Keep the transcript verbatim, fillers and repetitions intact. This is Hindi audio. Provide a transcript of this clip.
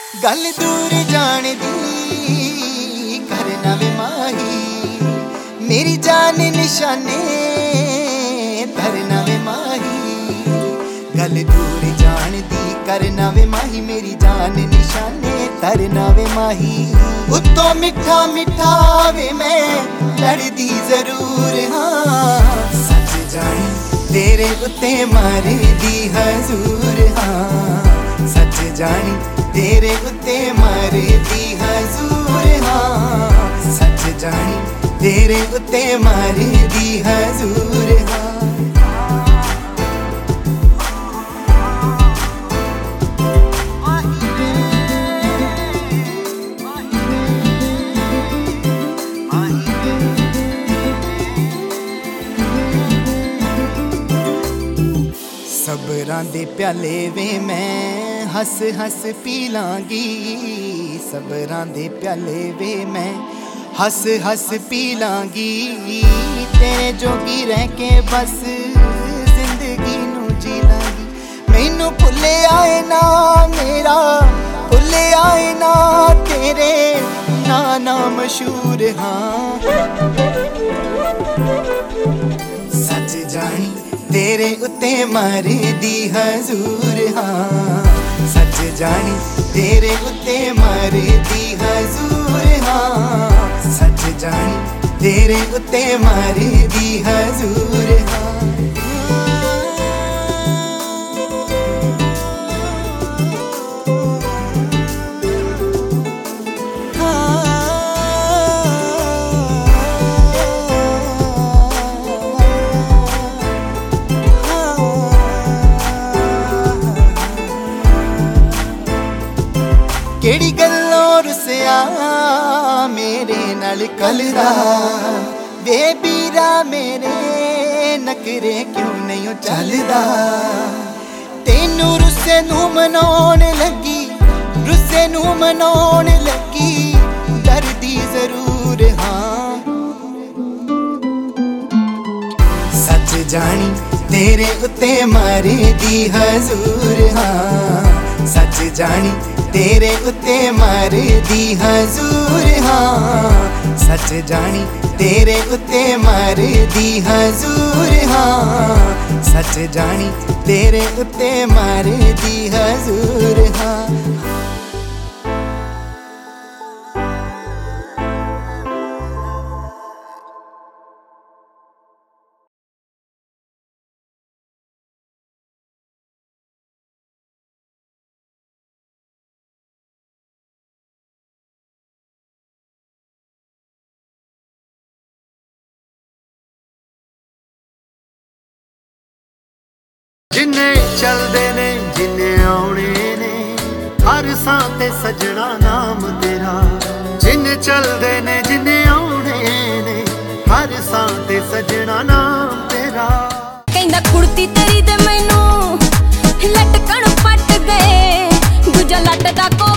गल दूर जान दी करना वे माही, मेरी जान निशाने धरना वे माही। गल दूर जान दी करना वे माही, मेरी जान निशाने धरना वे माही। उत्तों मिठा मिठा वे मैं लड़दी जरूर हाँ, सच जानी तेरे उत्ते मारे दी हजूर हाँ, सच जानी तेरे उत्ते मारे दी हजूर हाँ, सच जानी तेरे उत्ते मारे दी हजूर हाँ। सबरां दे प्याले वे मैं हस हस पी लांगी, सबरां दे प्याले वे मैं हस हस पी लांगी। तेरे जोगी रह के बस जिंदगी नू जी लांगी। मैनू भुले आए ना मेरा, भुले आए ना तेरे ना ना मशहूर हाँ, सच जानी तेरे उत्ते मारे दी हजूर हाँ, सच जानी तेरे उत्ते मारे दी हजूर हाँ, सच जानी तेरे उत्ते मारे दी हजूर हाँ। केड़ी गल्लों रुसिया मेरे नाल कलदा, वे बीरा मेरे नखरे क्यों नहीं चलदा। तेनू रुस्से नू मनाउण लगी, रुस्से नू मनाउण लगी डरदी जरूर हाँ, सच जानी तेरे उत्ते मारे दी हजूर हाँ, सच जानी तेरे उत्ते मारे दी हजूर हाँ, सच जानी तेरे उत्ते मारे दी हजूर हाँ, सच जानी तेरे उत्ते मारे दी हजूर हाँ। जिन्ने चलदे ने जिन्ने आउणे ने हर सां ते सजना नाम तेरा, जिन्ने चलदे ने जिन्ने आउणे ने हर सां ते सजना नाम तेरा। कहंदा कुर्ती तेरी ते मैनू लटकण पट गए, दूजा लट दा